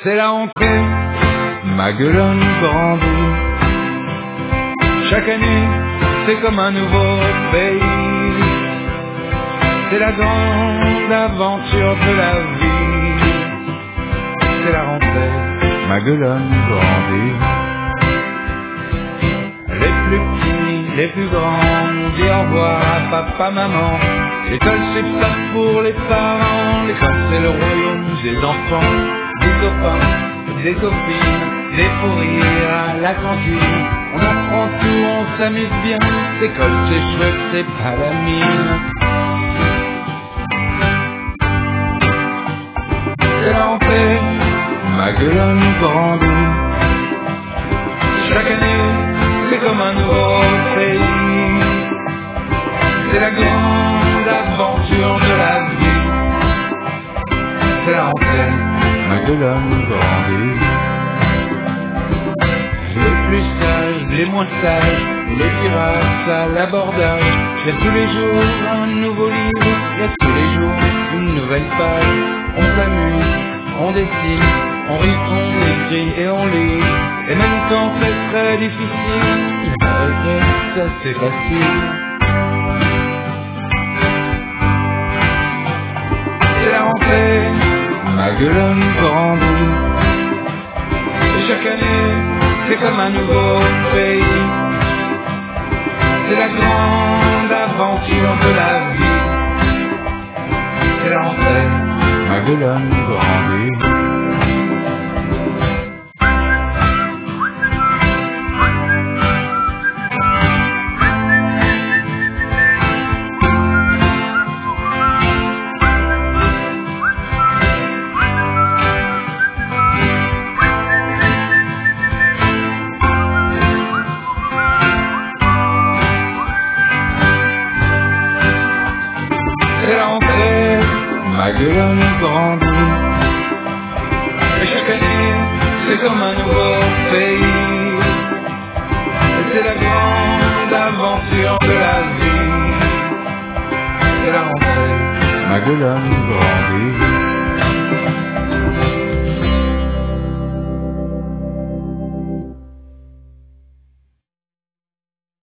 C'est la rentrée, Maguelone grandit. Chaque année, c'est comme un nouveau pays. C'est la grande aventure de la vie. C'est la rentrée, Maguelone grandit. Les plus petits, les plus grands, dis au revoir à papa, maman. L'école c'est pas pour les parents, l'école c'est le royaume des enfants, des copains, des copines, des fous rires à la cantine. On apprend tout, on s'amuse bien, l'école c'est chouette, c'est pas la mine. C'est la rentrée, Maguelone grandit. Chaque année, c'est comme un nouveau pays. C'est la grande aventure de la vie. C'est la rentrée, Maguelone grandit. Les plus sages, les moins sages, les pirates à l'abordage. Il y a tous les jours un nouveau livre, il y a tous les jours une nouvelle page. On s'amuse, on dessine, on rit, on écrit et on lit. Et même quand c'est très difficile, il paraît que ça c'est facile. C'est la rentrée, Maguelone grandit. Et chaque année, c'est comme un nouveau pays. C'est la grande aventure de la vie. C'est la rentrée, Maguelone grandit. C'est la rentrée, Maguelone grandit. Et chaque année, c'est comme un nouveau pays. Et c'est la grande aventure de la vie. C'est la rentrée, Maguelone grandit.